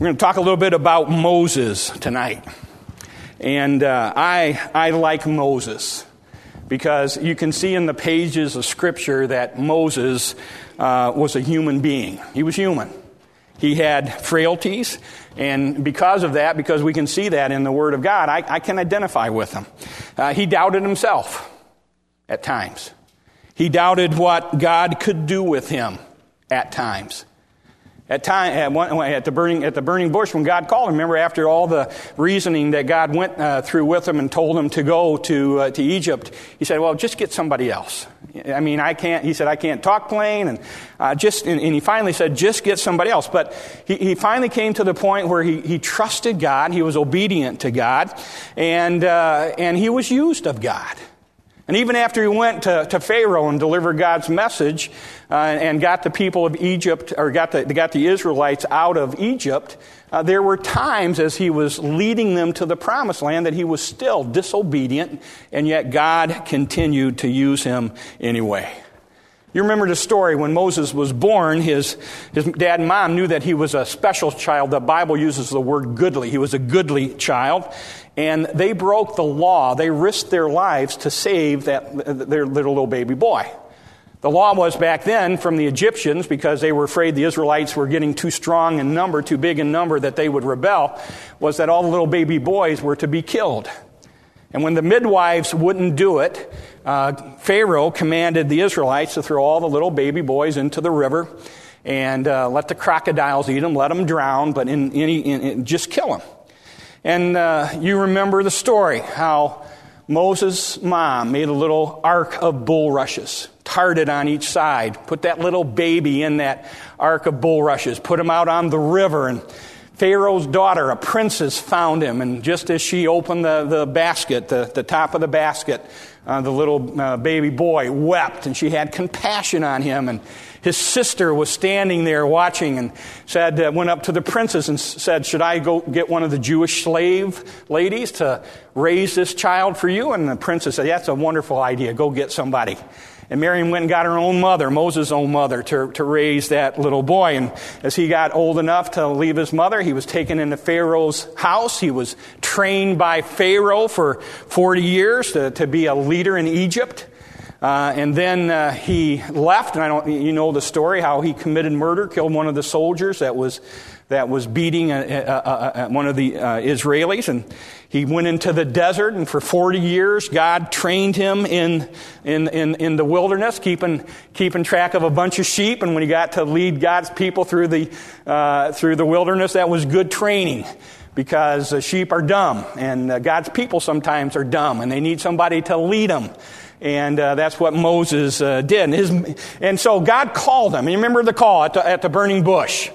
We're going to talk a little bit about Moses tonight. And I like Moses because you can see in the pages of Scripture that Moses was a human being. He was human. He had frailties, and because of that, because we can see that in the Word of God, I can identify with him. He doubted himself at times. He doubted what God could do with him at times. At the burning bush, when God called him, remember after all the reasoning that God went through with him and told him to go to Egypt, he said, "Well, just get somebody else. I mean, I can't." He said, "I can't talk plain," and he finally said, "Just get somebody else." But he finally came to the point where he trusted God, he was obedient to God, and he was used of God. And even after he went to Pharaoh and delivered God's message and got the people of Egypt, or got the Israelites out of Egypt, there were times as he was leading them to the promised land that he was still disobedient, and yet God continued to use him anyway. You remember the story when Moses was born, his dad and mom knew that he was a special child. The Bible uses the word goodly. He was a goodly child. And they broke the law. They risked their lives to save their little baby boy. The law was back then from the Egyptians, because they were afraid the Israelites were getting too strong in number, too big in number, that they would rebel, was that all the little baby boys were to be killed. And when the midwives wouldn't do it, Pharaoh commanded the Israelites to throw all the little baby boys into the river and let the crocodiles eat them, let them drown, but just kill them. And you remember the story, how Moses' mom made a little ark of bulrushes, tarred it on each side, put that little baby in that ark of bulrushes, put him out on the river, and Pharaoh's daughter, a princess, found him, and just as she opened the basket, the top of the basket, the little baby boy wept, and she had compassion on him, and his sister was standing there watching and went up to the princess and said, "Should I go get one of the Jewish slave ladies to raise this child for you?" And the princess said, "That's a wonderful idea. Go get somebody." And Miriam went and got her own mother, Moses' own mother, to raise that little boy. And as he got old enough to leave his mother, he was taken into Pharaoh's house. He was trained by Pharaoh for 40 years to be a leader in Egypt. And then he left, and you know the story, how he committed murder, killed one of the soldiers that was beating one of the Israelis, and he went into the desert, and for 40 years God trained him in the wilderness, keeping track of a bunch of sheep. And when he got to lead God's people through the wilderness, that was good training, because sheep are dumb, and God's people sometimes are dumb, and they need somebody to lead them. And that's what Moses did. And so God called him. You remember the call at the burning bush,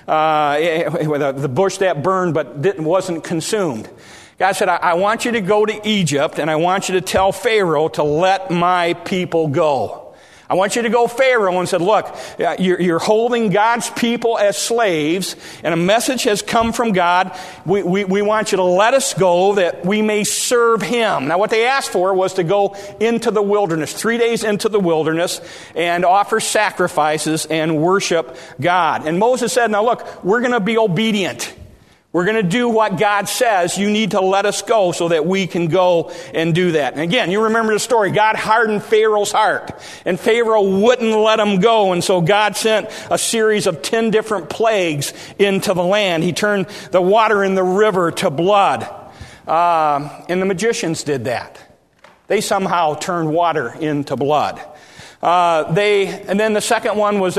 the bush that burned but wasn't consumed. God said, I want you to go to Egypt, and I want you to tell Pharaoh to let my people go. I want you to go Pharaoh and said, "Look, you're holding God's people as slaves, and a message has come from God. We want you to let us go that we may serve him." Now, what they asked for was to go into the wilderness, 3 days into the wilderness, and offer sacrifices and worship God. And Moses said, "Now look, we're going to be obedient. We're going to do what God says. You need to let us go so that we can go and do that." And again, you remember the story. God hardened Pharaoh's heart, and Pharaoh wouldn't let him go. And so God sent a series of 10 different plagues into the land. He turned the water in the river to blood. And the magicians did that. They somehow turned water into blood. And then the second one was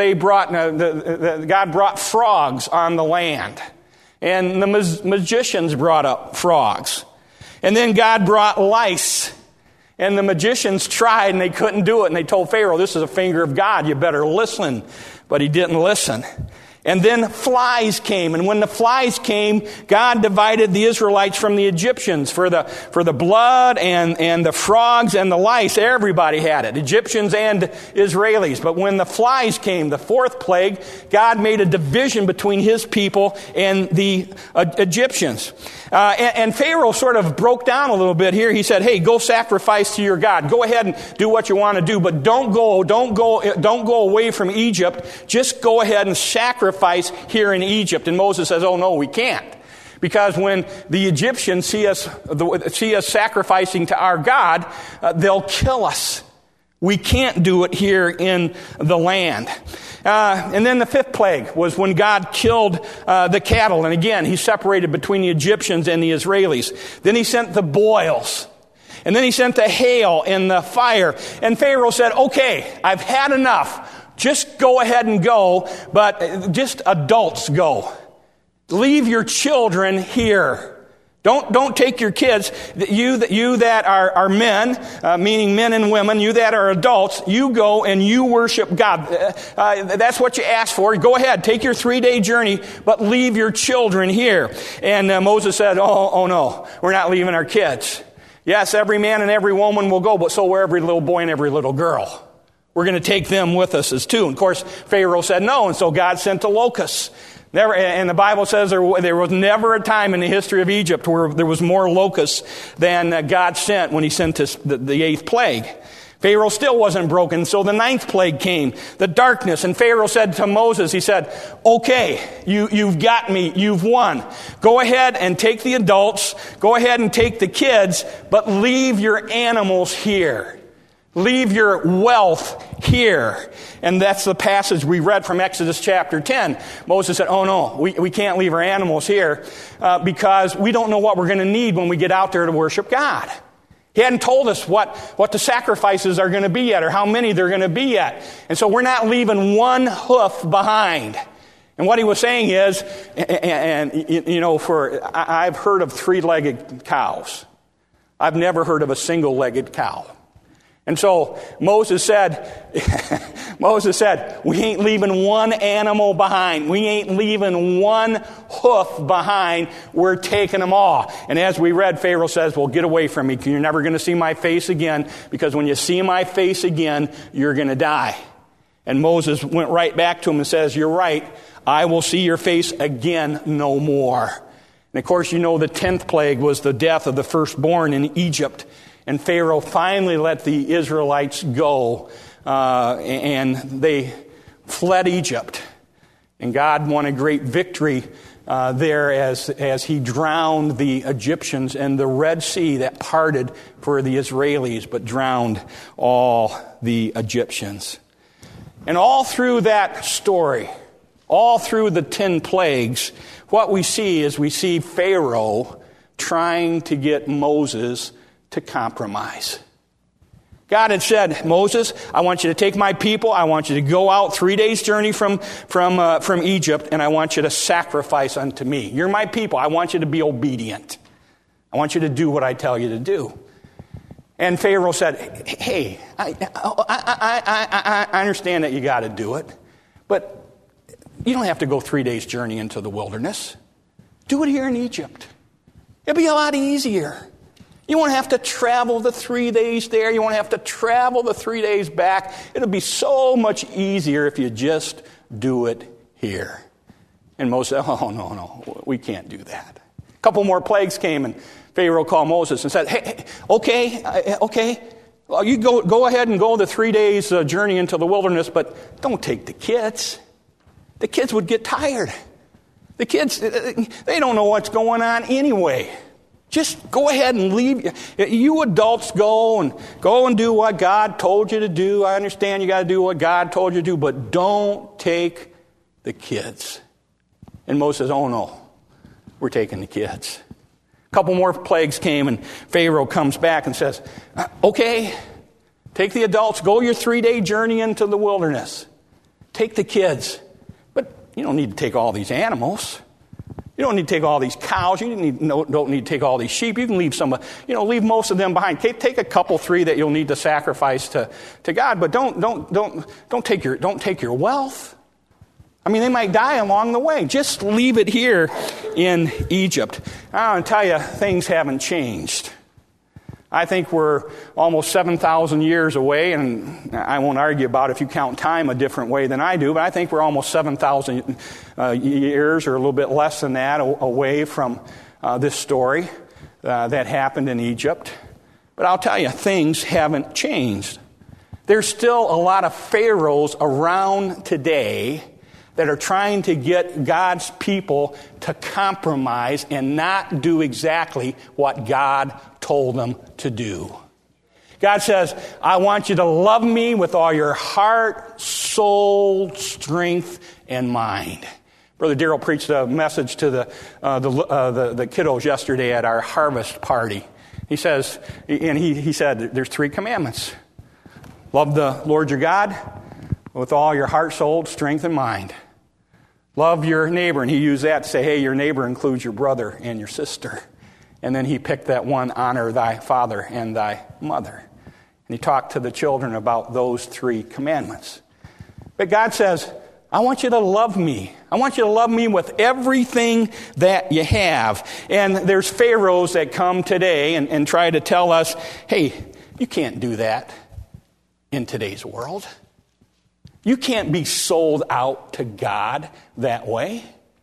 God brought frogs on the land. And the magicians brought up frogs. And then God brought lice. And the magicians tried, and they couldn't do it. And they told Pharaoh, "This is a finger of God. You better listen." But he didn't listen. And then flies came. And when the flies came, God divided the Israelites from the Egyptians. For the blood and the frogs and the lice, everybody had it, Egyptians and Israelis. But when the flies came, the fourth plague, God made a division between his people and the Egyptians. And Pharaoh sort of broke down a little bit here. He said, "Hey, go sacrifice to your God. Go ahead and do what you want to do, but don't go away from Egypt. Just go ahead and sacrifice sacrifice here in Egypt. And Moses says, oh no, we can't. Because when the Egyptians see us sacrificing to our God, they'll kill us. We can't do it here in the land. And then the fifth plague was when God killed the cattle. And again, he separated between the Egyptians and the Israelis. Then he sent the boils. And then he sent the hail and the fire. And Pharaoh said, okay, I've had enough. Just go ahead and go, but just adults go. Leave your children here. Don't take your kids. You that are men, meaning men and women, you that are adults, you go and you worship God. That's what you asked for. Go ahead, take your 3-day journey, but leave your children here. And Moses said, oh no, we're not leaving our kids. Yes, every man and every woman will go, but so will every little boy and every little girl. We're going to take them with us as too. And of course, Pharaoh said no, and so God sent the locusts. Never, and the Bible says there was never a time in the history of Egypt where there was more locusts than God sent when he sent the eighth plague. Pharaoh still wasn't broken, so the ninth plague came, the darkness. And Pharaoh said to Moses, he said, okay, you've got me, you've won. Go ahead and take the adults, go ahead and take the kids, but leave your animals here. Leave your wealth here. And that's the passage we read from Exodus chapter 10. Moses said, oh no, we can't leave our animals here because we don't know what we're going to need when we get out there to worship God. He hadn't told us what the sacrifices are going to be yet or how many they're going to be yet. And so we're not leaving one hoof behind. And what he was saying is, I've heard of 3-legged cows. I've never heard of a single-legged cow. And so Moses said, we ain't leaving one animal behind. We ain't leaving one hoof behind. We're taking them all. And as we read, Pharaoh says, well, get away from me. You're never going to see my face again, because when you see my face again, you're going to die. And Moses went right back to him and says, you're right. I will see your face again no more. And of course, the 10th plague was the death of the firstborn in Egypt. And Pharaoh finally let the Israelites go, and they fled Egypt. And God won a great victory there as he drowned the Egyptians, and the Red Sea that parted for the Israelis, but drowned all the Egyptians. And all through that story, all through the 10 plagues, what we see Pharaoh trying to get Moses to compromise. God had said, Moses, I want you to take my people. I want you to go out 3 days journey from Egypt, and I want you to sacrifice unto me. You're my people. I want you to be obedient. I want you to do what I tell you to do. And Pharaoh said, hey, I understand that you got to do it, but you don't have to go 3 days journey into the wilderness. Do it here in Egypt. It'll be a lot easier. You won't have to travel the 3 days there. You won't have to travel the 3 days back. It'll be so much easier if you just do it here. And Moses said, oh, no, we can't do that. A couple more plagues came, and Pharaoh called Moses and said, hey, okay. Well, you go ahead and go the 3 days journey into the wilderness, but don't take the kids. The kids would get tired. The kids, they don't know what's going on anyway. Just go ahead and leave. You adults go and do what God told you to do. I understand you got to do what God told you to do, but don't take the kids. And Moses says, oh no, we're taking the kids. A couple more plagues came, and Pharaoh comes back and says, okay, take the adults, go your 3-day journey into the wilderness. Take the kids. But you don't need to take all these animals. You don't need to take all these cows. You don't need to take all these sheep. You can leave leave most of them behind. Take a couple, 3 that you'll need to sacrifice to God, but don't take your wealth. I mean, they might die along the way. Just leave it here in Egypt. I want to tell you, things haven't changed. I think we're almost 7,000 years away, and I won't argue about if you count time a different way than I do, but I think we're almost 7,000 years or a little bit less than that away from this story that happened in Egypt. But I'll tell you, things haven't changed. There's still a lot of pharaohs around today that are trying to get God's people to compromise and not do exactly what God told them to do. God says, I want you to love me with all your heart, soul, strength, and mind. Brother Darrell preached a message to the kiddos yesterday at our harvest party. He says, and he said, there's 3 commandments. Love the Lord your God with all your heart, soul, strength, and mind. Love your neighbor. And he used that to say, hey, your neighbor includes your brother and your sister. And then he picked that one, honor thy father and thy mother. And he talked to the children about those 3 commandments. But God says, I want you to love me. I want you to love me with everything that you have. And there's pharaohs that come today and try to tell us, hey, you can't do that in today's world. You can't be sold out to God that way.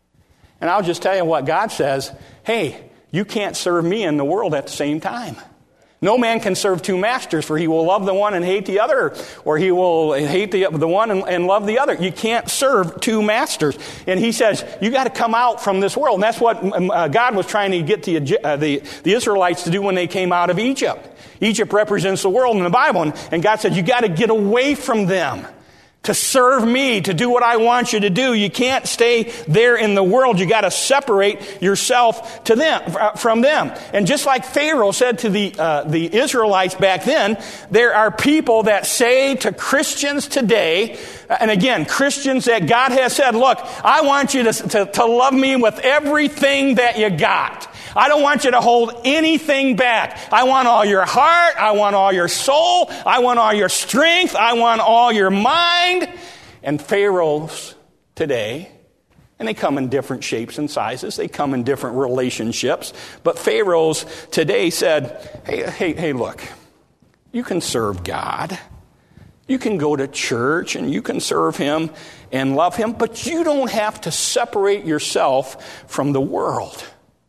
And I'll just tell you what God says. Hey, you can't serve me and the world at the same time. No man can serve 2 masters, for he will love the one and hate the other, or he will hate the one and love the other. You can't serve 2 masters. And he says, you got to come out from this world. And that's what God was trying to get the Israelites to do when they came out of Egypt. Egypt represents the world in the Bible. And God said, you got to get away from them to serve me, to do what I want you to do. You can't stay there in the world. You got to separate yourself from them. And just like Pharaoh said to the Israelites back then, there are people that say to Christians today, and again, Christians that God has said, look, I want you to love me with everything that you got. I don't want you to hold anything back. I want all your heart. I want all your soul. I want all your strength. I want all your mind. And pharaohs today, and they come in different shapes and sizes. They come in different relationships. But pharaohs today said, hey, look, you can serve God. You can go to church and you can serve him and love him, but you don't have to separate yourself from the world.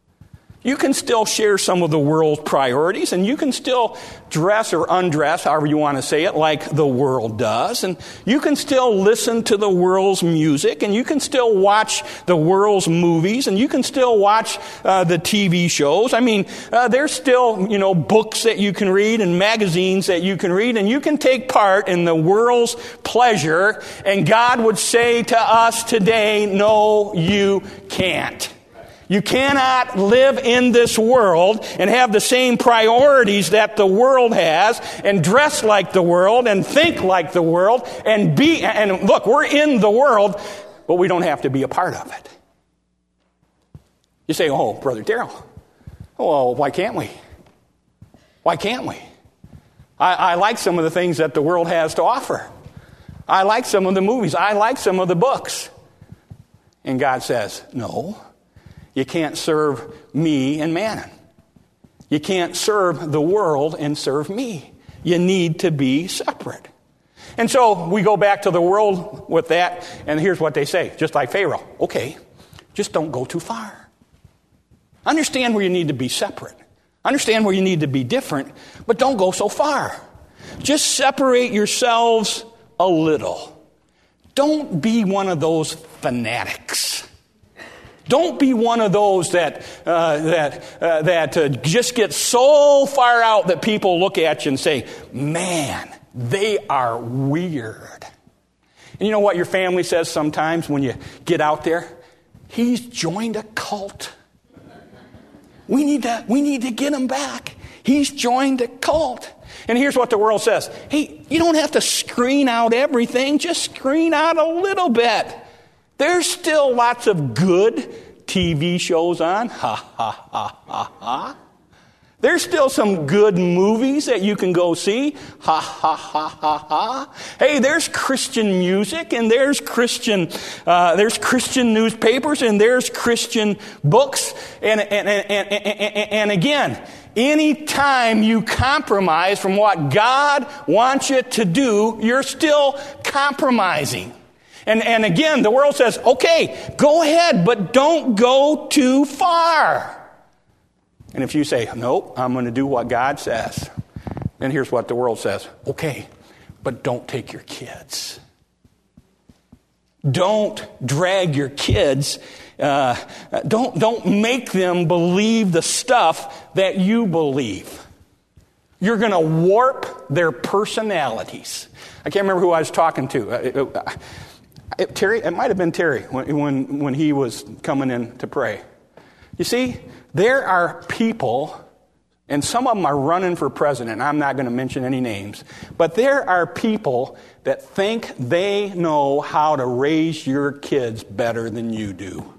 You can still share some of the world's priorities, and you can still dress or undress, however you want to say it, like the world does. And you can still listen to the world's music, and you can still watch the world's movies, and you can still watch the TV shows. I mean, there's still, books that you can read and magazines that you can read, and you can take part in the world's pleasure. And God would say to us today, no, you can't. You cannot live in this world and have the same priorities that the world has and dress like the world and think like the world and look, we're in the world, but we don't have to be a part of it. You say, oh, Brother Darrell, well, why can't we? Why can't we? I like some of the things that the world has to offer. I like some of the movies. I like some of the books. And God says, no. You can't serve me and Mammon. You can't serve the world and serve me. You need to be separate. And so we go back to the world with that, and here's what they say, just like Pharaoh. Okay, just don't go too far. Understand where you need to be separate. Understand where you need to be different, but don't go so far. Just separate yourselves a little. Don't be one of those fanatics. Don't be one of those that just get so far out that people look at you and say, man, they are weird. And you know what your family says sometimes when you get out there? He's joined a cult. We need to get him back. He's joined a cult. And here's what the world says. Hey, you don't have to screen out everything. Just screen out a little bit. There's still lots of good TV shows on. Ha, ha, ha, ha, ha. There's still some good movies that you can go see. Ha, ha, ha, ha, ha. Hey, there's Christian music, and there's Christian newspapers, and there's Christian books. And again, anytime you compromise from what God wants you to do, you're still compromising. And again, the world says, okay, go ahead, but don't go too far. And if you say, nope, I'm going to do what God says, then here's what the world says. Okay, but don't take your kids. Don't drag your kids. Don't make them believe the stuff that you believe. You're going to warp their personalities. I can't remember who I was talking to. Terry, it might have been Terry when he was coming in to pray. You see, there are people, and some of them are running for president. I'm not going to mention any names. But there are people that think they know how to raise your kids better than you do.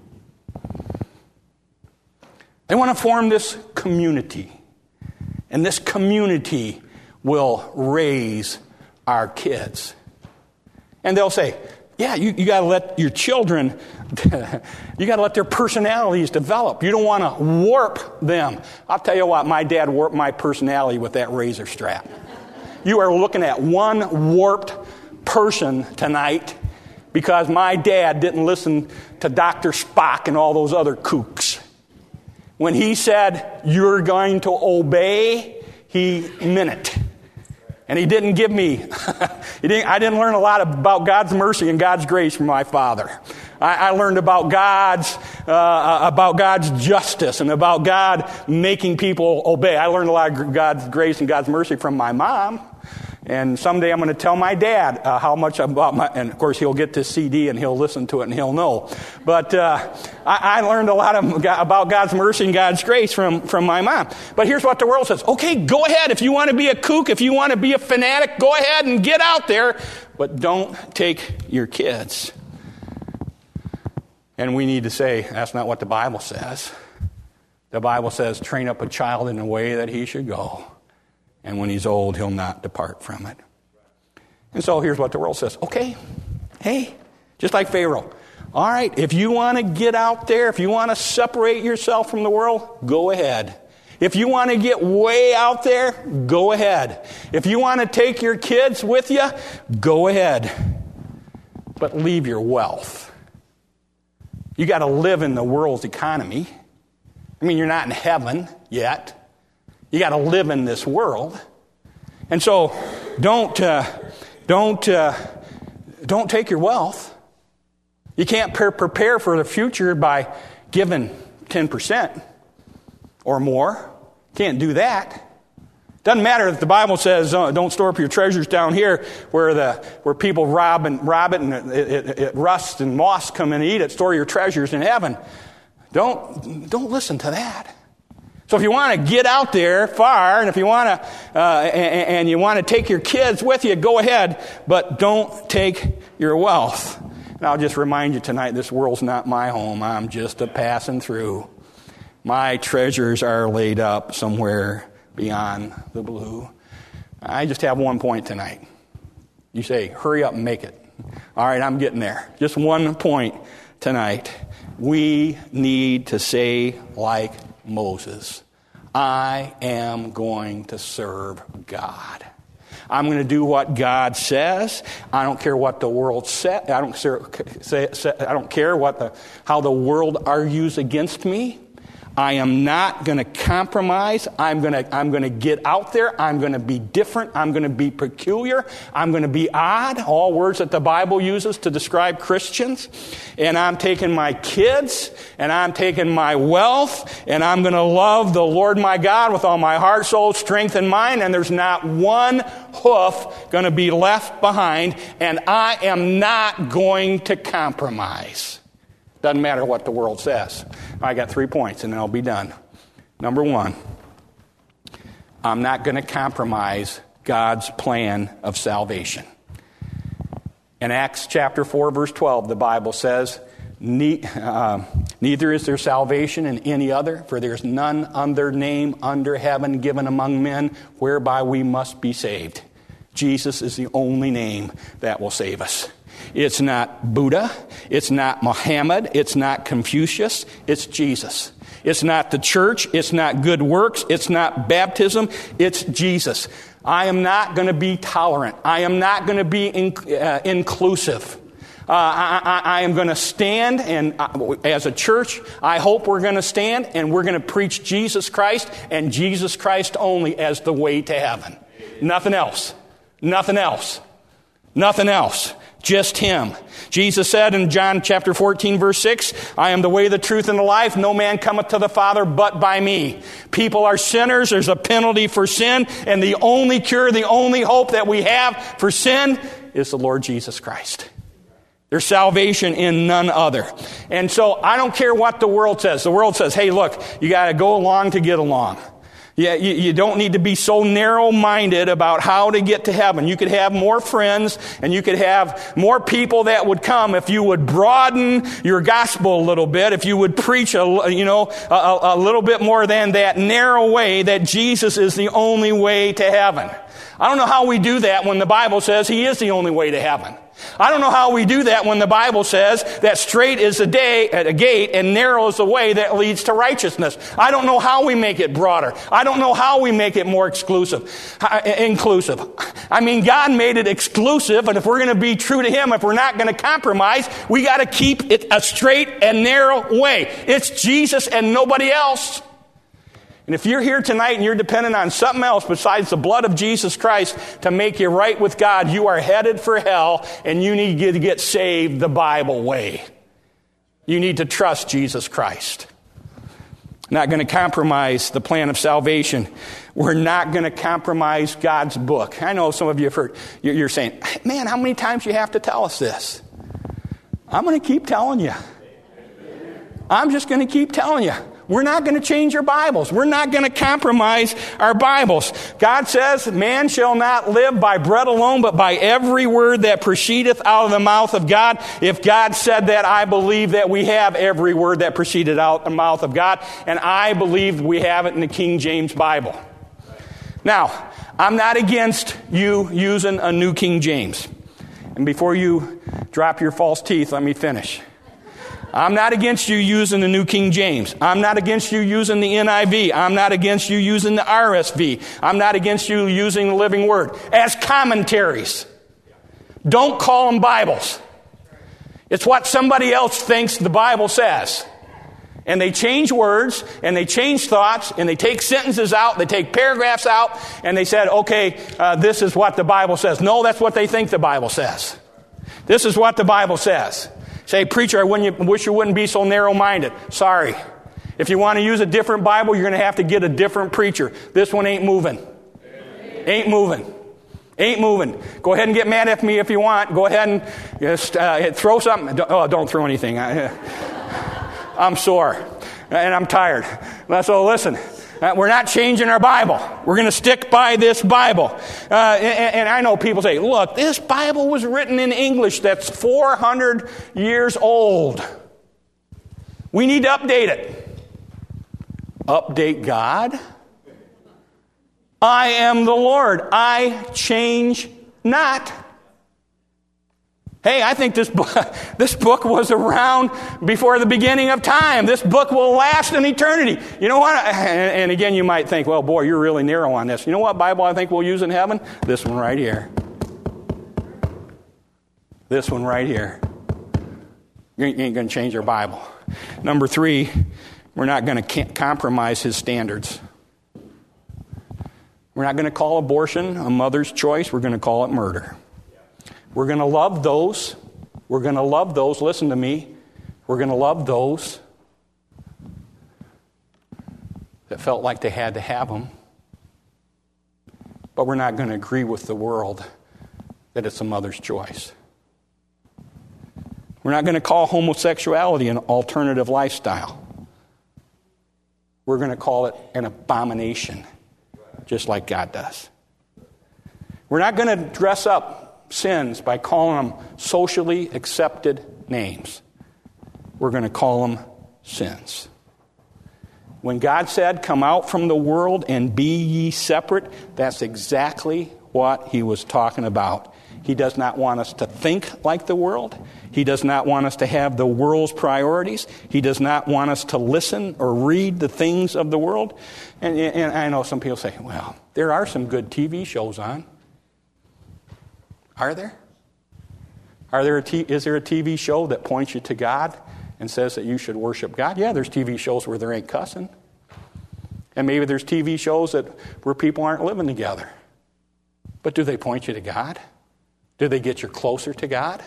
They want to form this community. And this community will raise our kids. And they'll say, yeah, you got to let your children, you got to let their personalities develop. You don't want to warp them. I'll tell you what, my dad warped my personality with that razor strap. You are looking at one warped person tonight because my dad didn't listen to Dr. Spock and all those other kooks. When he said, you're going to obey, he meant it. And he didn't give me, I didn't learn a lot about God's mercy and God's grace from my father. I learned about God's justice and about God making people obey. I learned a lot of God's grace and God's mercy from my mom. And someday I'm going to tell my dad how much about and of course he'll get this CD and he'll listen to it and he'll know. But I learned a lot about God's mercy and God's grace from my mom. But here's what the world says. Okay, go ahead. If you want to be a kook, if you want to be a fanatic, go ahead and get out there. But don't take your kids. And we need to say, that's not what the Bible says. The Bible says, train up a child in the way that he should go. And when he's old, he'll not depart from it. And so here's what the world says. Okay, hey, just like Pharaoh. All right, if you want to get out there, if you want to separate yourself from the world, go ahead. If you want to get way out there, go ahead. If you want to take your kids with you, go ahead. But leave your wealth. You got to live in the world's economy. I mean, you're not in heaven yet. You got to live in this world. And so don't take your wealth. You can't prepare for the future by giving 10% or more. Can't do that. Doesn't matter if the Bible says don't store up your treasures down here where people rob it and it rusts and moths come in and eat it. Store your treasures in heaven. Don't listen to that. So if you want to get out there far, and if you want to, and you want to take your kids with you, go ahead, but don't take your wealth. And I'll just remind you tonight, this world's not my home. I'm just a passing through. My treasures are laid up somewhere beyond the blue. I just have one point tonight. You say, hurry up and make it. All right, I'm getting there. Just one point tonight. We need to say like Moses, I am going to serve God. I'm going to do what God says. I don't care what the world says. I don't care how the world argues against me. I am not going to compromise. I'm going to get out there. I'm going to be different. I'm going to be peculiar. I'm going to be odd. All words that the Bible uses to describe Christians. And I'm taking my kids, and I'm taking my wealth, and I'm going to love the Lord my God with all my heart, soul, strength, and mind. And there's not one hoof going to be left behind. And I am not going to compromise. Doesn't matter what the world says. I got 3 points and then I'll be done. Number one, I'm not going to compromise God's plan of salvation. In Acts chapter 4, verse 12, the Bible says, neither is there salvation in any other, for there is none other name under heaven given among men whereby we must be saved. Jesus is the only name that will save us. It's not Buddha. It's not Muhammad. It's not Confucius. It's Jesus. It's not the church. It's not good works. It's not baptism. It's Jesus. I am not going to be tolerant. I am not going to be inclusive. I am going to stand, and as a church, I hope we're going to stand, and we're going to preach Jesus Christ and Jesus Christ only as the way to heaven. Nothing else. Nothing else. Nothing else. Just him. Jesus said in John chapter 14, verse 6, I am the way, the truth, and the life. No man cometh to the Father but by me. People are sinners. There's a penalty for sin. And the only cure, the only hope that we have for sin is the Lord Jesus Christ. There's salvation in none other. And so I don't care what the world says. The world says, hey, look, you got to go along to get along. Yeah, you don't need to be so narrow-minded about how to get to heaven. You could have more friends and you could have more people that would come if you would broaden your gospel a little bit, if you would preach a little bit more than that narrow way that Jesus is the only way to heaven. I don't know how we do that when the Bible says he is the only way to heaven. I don't know how we do that when the Bible says that straight is a gate and narrow is the way that leads to righteousness. I don't know how we make it broader. I don't know how we make it more inclusive. I mean, God made it exclusive, and if we're going to be true to him, if we're not going to compromise, we got to keep it a straight and narrow way. It's Jesus and nobody else. And if you're here tonight and you're dependent on something else besides the blood of Jesus Christ to make you right with God, you are headed for hell, and you need to get saved the Bible way. You need to trust Jesus Christ. Not going to compromise the plan of salvation. We're not going to compromise God's book. I know some of you have heard, you're saying, man, how many times do you have to tell us this? I'm going to keep telling you. I'm just going to keep telling you. We're not going to change our Bibles. We're not going to compromise our Bibles. God says, man shall not live by bread alone, but by every word that proceedeth out of the mouth of God. If God said that, I believe that we have every word that proceeded out of the mouth of God, and I believe we have it in the King James Bible. Now, I'm not against you using a New King James. And before you drop your false teeth, let me finish. I'm not against you using the New King James. I'm not against you using the NIV. I'm not against you using the RSV. I'm not against you using the Living Word as commentaries. Don't call them Bibles. It's what somebody else thinks the Bible says. And they change words, and they change thoughts, and they take sentences out, they take paragraphs out, and they said, okay, this is what the Bible says. No, that's what they think the Bible says. This is what the Bible says. Say, preacher, I wish you wouldn't be so narrow-minded. Sorry. If you want to use a different Bible, you're going to have to get a different preacher. This one ain't moving. Ain't moving. Ain't moving. Go ahead and get mad at me if you want. Go ahead and just throw something. Don't throw anything. I'm sore. And I'm tired. So listen. We're not changing our Bible. We're going to stick by this Bible. And I know people say, look, this Bible was written in English that's 400 years old. We need to update it. Update God? I am the Lord. I change not. Hey, I think this book was around before the beginning of time. This book will last an eternity. You know what? And again, you might think, well, boy, you're really narrow on this. You know what Bible I think we'll use in heaven? This one right here. This one right here. You ain't going to change your Bible. Number 3, we're not going to compromise his standards. We're not going to call abortion a mother's choice. We're going to call it murder. We're going to love those. We're going to love those. Listen to me. We're going to love those that felt like they had to have them. But we're not going to agree with the world that it's a mother's choice. We're not going to call homosexuality an alternative lifestyle. We're going to call it an abomination, just like God does. We're not going to dress up sins by calling them socially accepted names. We're going to call them sins. When God said, come out from the world and be ye separate, that's exactly what he was talking about. He does not want us to think like the world. He does not want us to have the world's priorities. He does not want us to listen or read the things of the world. And I know some people say, well, there are some good TV shows on. Are there? Is there a TV show that points you to God and says that you should worship God? Yeah, there's TV shows where there ain't cussing. And maybe there's TV shows where people aren't living together. But do they point you to God? Do they get you closer to God?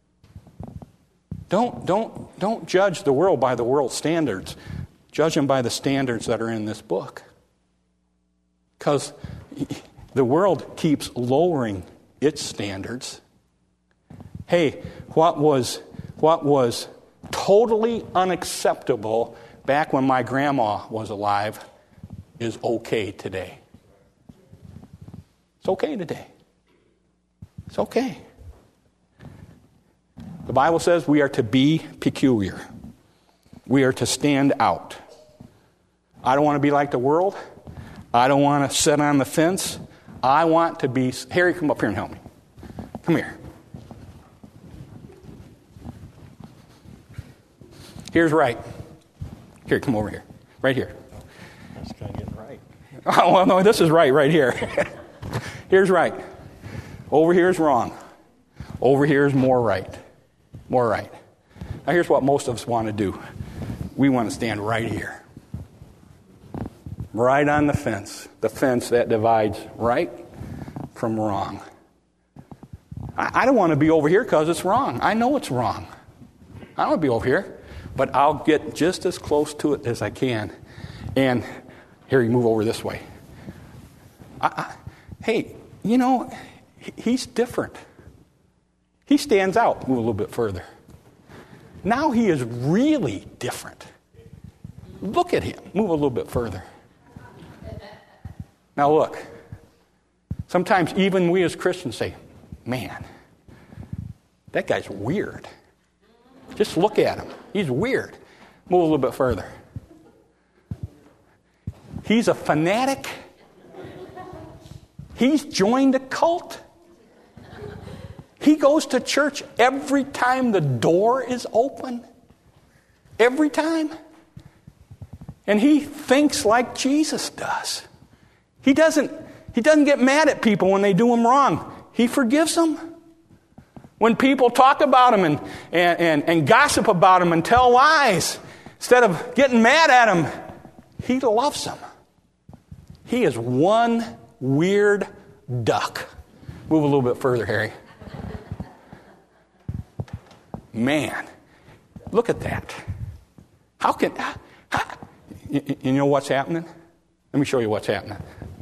Don't judge the world by the world's standards. Judge them by the standards that are in this book. Because the world keeps lowering its standards. Hey, what was totally unacceptable back when my grandma was alive is okay today. It's okay today. It's okay. The Bible says we are to be peculiar. We are to stand out. I don't want to be like the world. I don't want to sit on the fence. I want to be... Harry, come up here and help me. Come here. Here's right. Here, come over here. Right here. I was going to get right. Oh, well, no, this is right here. Here's right. Over here is wrong. Over here is more right. More right. Now, here's what most of us want to do. We want to stand right here. Right on the fence that divides right from wrong. I don't want to be over here because it's wrong. I know it's wrong. I don't want to be over here, but I'll get just as close to it as I can. And here, you move over this way. Hey, you know, he's different. He stands out. Move a little bit further. Now he is really different. Look at him. Move a little bit further. Now look. Sometimes even we as Christians say, man, that guy's weird. Just look at him. He's weird. Move a little bit further. He's a fanatic. He's joined a cult. He goes to church every time the door is open. Every time. And he thinks like Jesus does. He doesn't get mad at people when they do him wrong. He forgives them. When people talk about him and gossip about him and tell lies, instead of getting mad at him, he loves them. He is one weird duck. Move a little bit further, Harry. Man, look at that. You know what's happening? Let me show you what's happening.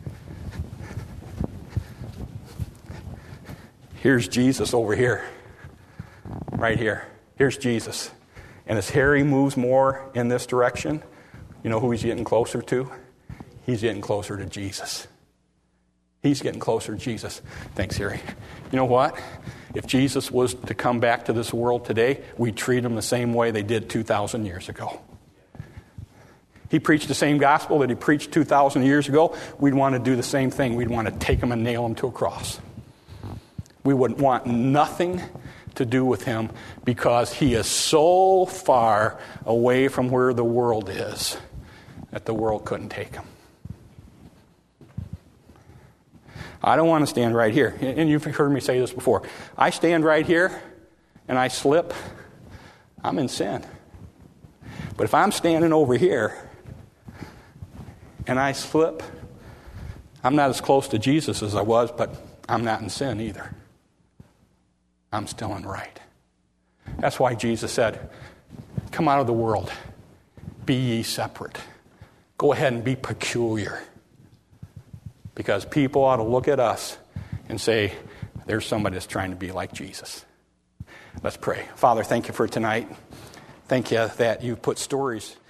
Here's Jesus over here. Right here. Here's Jesus. And as Harry moves more in this direction, you know who he's getting closer to? He's getting closer to Jesus. He's getting closer to Jesus. Thanks, Harry. You know what? If Jesus was to come back to this world today, we'd treat him the same way they did 2,000 years ago. He preached the same gospel that he preached 2,000 years ago. We'd want to do the same thing. We'd want to take him and nail him to a cross. We would want nothing to do with him because he is so far away from where the world is that the world couldn't take him. I don't want to stand right here. And you've heard me say this before. I stand right here and I slip, I'm in sin. But if I'm standing over here and I slip, I'm not as close to Jesus as I was, but I'm not in sin either. I'm still in right. That's why Jesus said, come out of the world. Be ye separate. Go ahead and be peculiar. Because people ought to look at us and say, there's somebody that's trying to be like Jesus. Let's pray. Father, thank you for tonight. Thank you that you put stories